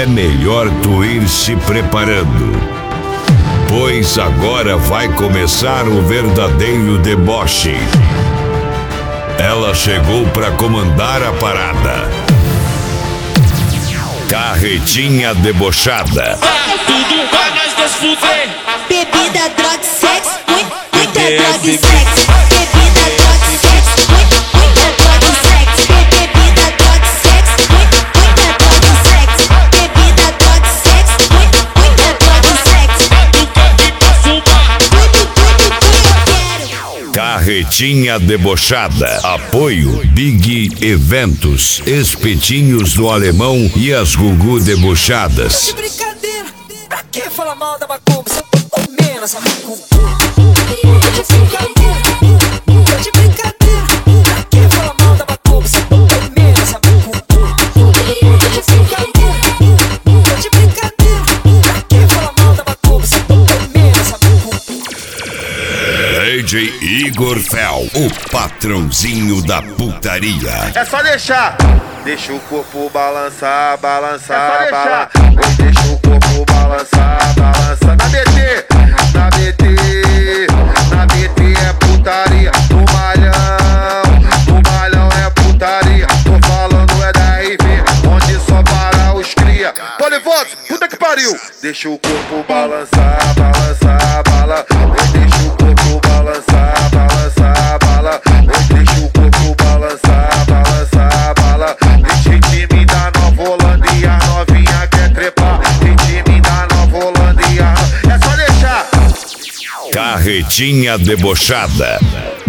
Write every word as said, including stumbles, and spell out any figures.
é melhor tu ir se preparando, pois agora vai começar o verdadeiro deboche. Ela chegou pra comandar a parada. Carretinha debochada. Tudo pra nós dois fuder. Bebida, droga, sexo, muita droga e sexo. Bebida, droga, sexo, muita droga e sexo. Bebida, droga, sexo, muita droga e sexo. Bebida, droga, sexo, muita droga e sexo. Tudo, tudo, tudo eu quero. Carretinha debochada. Apoio Big Eventos, Espetinhos do Alemão e as Gugu debochadas. De brincadeira, pra que falar mal da macumba? Você ou menos a macumba. De brincadeira, de brincadeira, pra que falar mal da macumba? Você ou menos a macumba. De brincadeira, de brincadeira, pra que falar mal da macumba? Você ou menos a macumba. D J Igor Fel, o patrãozinho da putaria. É só deixar. Deixa o corpo balançar, balançar, É só deixar. balançar. Deixa o corpo balançar, balançar. Na B T, na B T, na B T é putaria. No malhão, no malhão é putaria. Tô falando é da R V, onde só para os cria. Polivox, puta que pariu. Deixa o corpo balançar, balançar, bala. Deixa o corpo balançar, balançar, bala. Deixa o corpo balançar, balançar, bala. Deixa time da Nova Holanda e a novinha quer trepar. Tem time da Nova Holanda e a... É só deixar. Carretinha debochada.